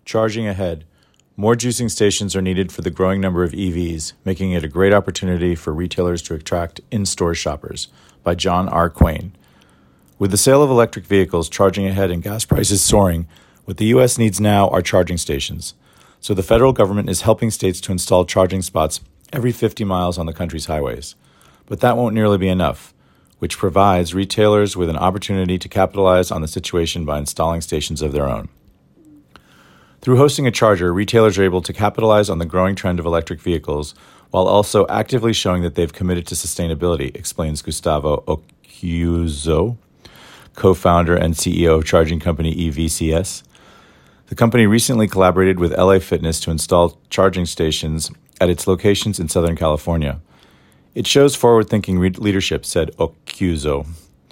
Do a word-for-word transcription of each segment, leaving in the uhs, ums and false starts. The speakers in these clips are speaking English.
Charging ahead. More juicing stations are needed for the growing number of E Vs, making it a great opportunity for retailers to attract in-store shoppers, by John R. Quain. With the sale of electric vehicles charging ahead and gas prices soaring, what the U S needs now are charging stations. So the federal government is helping states to install charging spots every fifty miles on the country's highways. But that won't nearly be enough, which provides retailers with an opportunity to capitalize on the situation by installing stations of their own. Through hosting a charger, retailers are able to capitalize on the growing trend of electric vehicles while also actively showing that they've committed to sustainability, explains Gustavo Occhiuzzo, co-founder and C E O of charging company E V C S. The company recently collaborated with L A Fitness to install charging stations at its locations in Southern California. It shows forward-thinking re- leadership, said Occhiuzzo.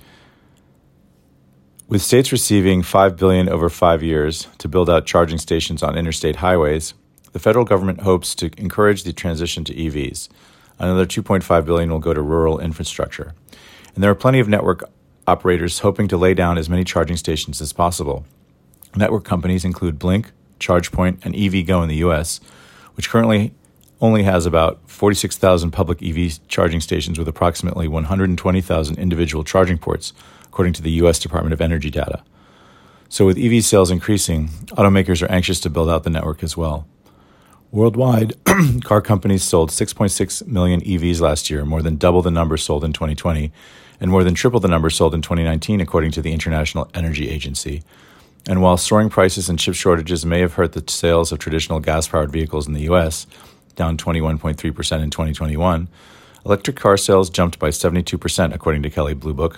With states receiving five billion dollars over five years to build out charging stations on interstate highways, the federal government hopes to encourage the transition to E Vs. Another two point five billion dollars will go to rural infrastructure. And there are plenty of network operators hoping to lay down as many charging stations as possible. Network companies include Blink, ChargePoint, and EVgo in the U S, which currently only has about forty-six thousand public E V charging stations with approximately one hundred twenty thousand individual charging ports, according to the U S Department of Energy data. So with E V sales increasing, automakers are anxious to build out the network as well. Worldwide, car companies sold six point six million E Vs last year, more than double the number sold in twenty twenty, and more than triple the number sold in twenty nineteen, according to the International Energy Agency. And while soaring prices and chip shortages may have hurt the sales of traditional gas-powered vehicles in the U S, down twenty-one point three percent in twenty twenty-one, electric car sales jumped by seventy-two percent, according to Kelley Blue Book.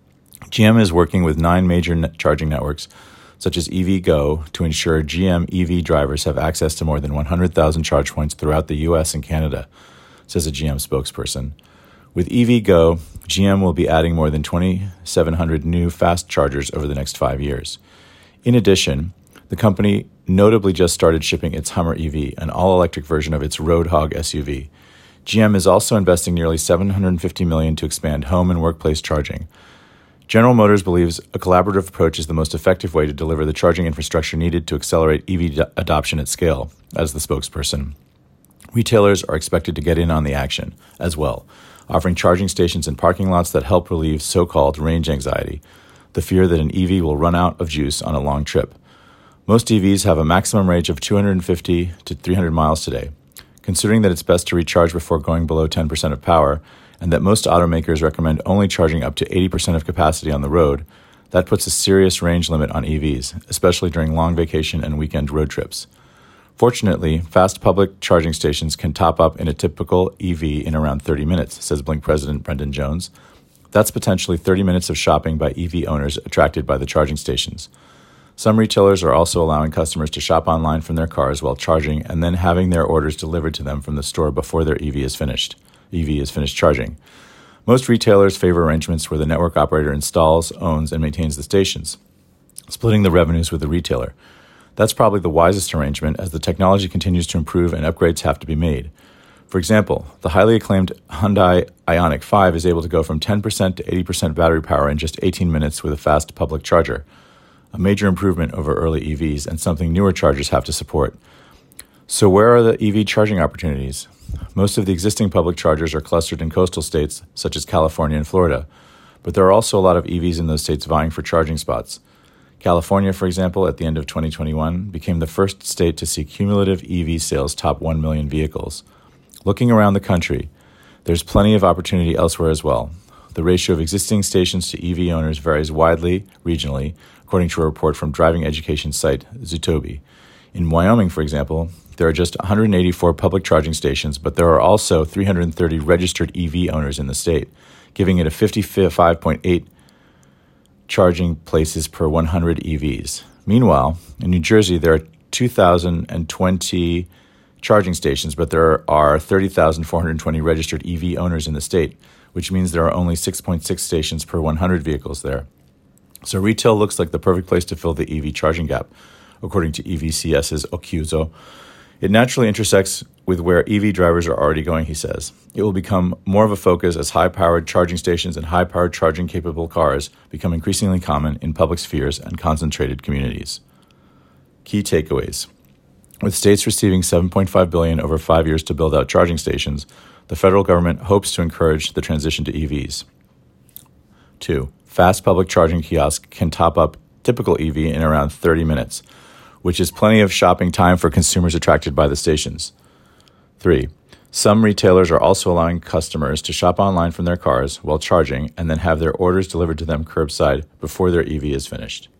G M is working with nine major net charging networks, such as EVgo, to ensure G M E V drivers have access to more than one hundred thousand charge points throughout the U S and Canada, says a G M spokesperson. With EVgo, G M will be adding more than twenty-seven hundred new fast chargers over the next five years. In addition, the company notably just started shipping its Hummer E V, an all-electric version of its Roadhog S U V. G M is also investing nearly seven hundred fifty million dollars to expand home and workplace charging. General Motors believes a collaborative approach is the most effective way to deliver the charging infrastructure needed to accelerate E V d- adoption at scale, as the spokesperson. Retailers are expected to get in on the action as well, offering charging stations in parking lots that help relieve so-called range anxiety, the fear that an E V will run out of juice on a long trip. Most E Vs have a maximum range of two hundred fifty to three hundred miles today. Considering that it's best to recharge before going below ten percent of power, and that most automakers recommend only charging up to eighty percent of capacity on the road, that puts a serious range limit on E Vs, especially during long vacation and weekend road trips. Fortunately, fast public charging stations can top up in a typical E V in around thirty minutes, says Blink President Brendan Jones. That's potentially thirty minutes of shopping by E V owners attracted by the charging stations. Some retailers are also allowing customers to shop online from their cars while charging and then having their orders delivered to them from the store before their E V is finished. E V is finished charging. Most retailers favor arrangements where the network operator installs, owns, and maintains the stations, splitting the revenues with the retailer. That's probably the wisest arrangement as the technology continues to improve and upgrades have to be made. For example, the highly acclaimed Hyundai Ioniq five is able to go from ten percent to eighty percent battery power in just eighteen minutes with a fast public charger, a major improvement over early E Vs and something newer chargers have to support. So where are the E V charging opportunities? Most of the existing public chargers are clustered in coastal states such as California and Florida, but there are also a lot of E Vs in those states vying for charging spots. California, for example, at the end of twenty twenty-one, became the first state to see cumulative E V sales top one million vehicles. Looking around the country, there's plenty of opportunity elsewhere as well. The ratio of existing stations to E V owners varies widely regionally, according to a report from driving education site Zutobi. In Wyoming, for example, there are just one hundred eighty-four public charging stations, but there are also three hundred thirty registered E V owners in the state, giving it a fifty-five point eight charging places per one hundred E Vs. Meanwhile, in New Jersey, there are two thousand twenty charging stations, but there are thirty thousand four hundred twenty registered E V owners in the state, which means there are only six point six stations per one hundred vehicles there. So retail looks like the perfect place to fill the E V charging gap, according to EVCS's Occhiuzzo. It naturally intersects with where E V drivers are already going, he says. It will become more of a focus as high-powered charging stations and high-powered charging-capable cars become increasingly common in public spheres and concentrated communities. Key takeaways. With states receiving seven point five billion dollars over five years to build out charging stations, the federal government hopes to encourage the transition to E Vs. Two, fast public charging kiosks can top up typical E V in around thirty minutes, which is plenty of shopping time for consumers attracted by the stations. Three, some retailers are also allowing customers to shop online from their cars while charging and then have their orders delivered to them curbside before their E V is finished.